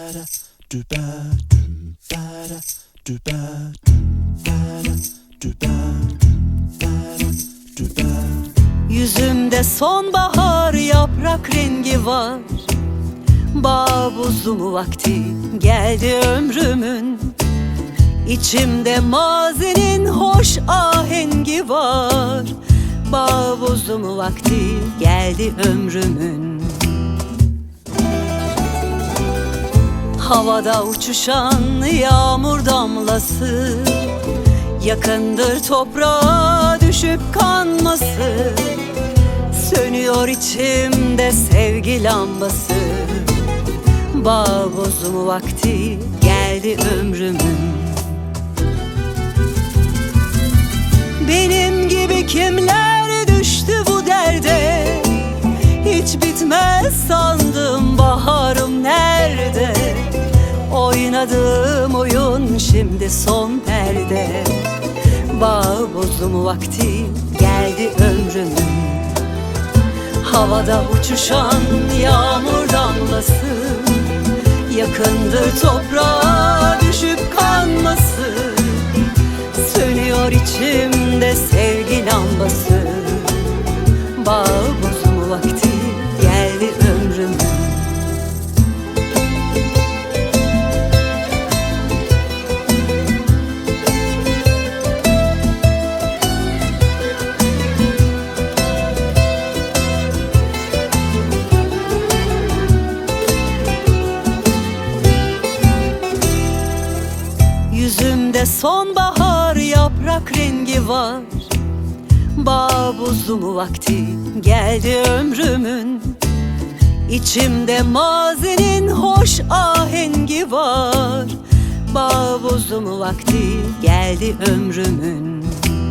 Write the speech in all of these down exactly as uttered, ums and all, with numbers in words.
Yüzümde sonbahar yaprak rengi var. Bağ bozumu vakti geldi ömrümün. İçimde mazinin hoş ahengi var. Bağ bozumu vakti geldi ömrümün. Havada uçuşan yağmur damlası, yakındır toprağa düşüp kanması. Sönüyor içimde sevgi lambası. Bağ bozumu vakti geldi ömrümün. Benim gibi kimler düştü bu derde? Hiç bitmez sandım baharım nerede? Oynadığım oyun şimdi son perde. Bağ bozumu vakti geldi ömrümün. Havada uçuşan yağmur damlası, yakındır toprağa düşüp kanması. Sönüyor içimde sevgi lambası. Bağ bozumu vakti geldi ömrümün. Yüzümde sonbahar yaprak rengi var. Bağ bozumu vakti geldi ömrümün. İçimde mazinin hoş ahengi var. Bağ bozumu vakti geldi ömrümün.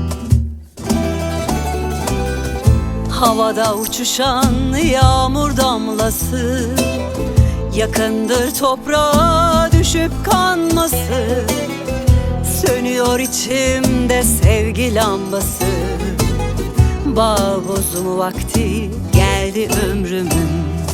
Havada uçuşan yağmur damlası, yakındır toprağa düşüp kanması. Sönüyor içimde sevgi lambası. Bağ bozumu vakti geldi ömrümün.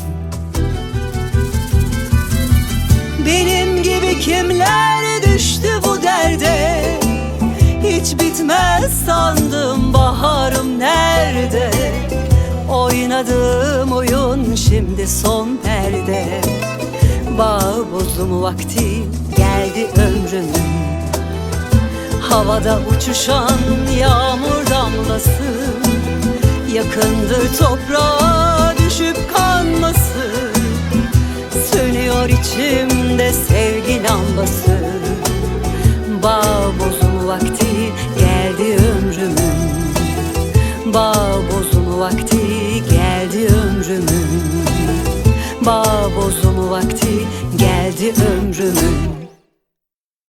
Benim gibi kimler düştü bu derde? Hiç bitmez sandım baharım nerede? Oynadığım oyun şimdi son perde. Bağ bozumu vakti geldi ömrümün. Havada uçuşan yağmur damlası, yakındır toprağa düşüp kanması. Sönüyor içimde sevgi lambası. Bağ bozumu vakti geldi ömrümün. Bağ bozumu vakti geldi ömrümün. Bağ bozumu vakti geldi ömrümün.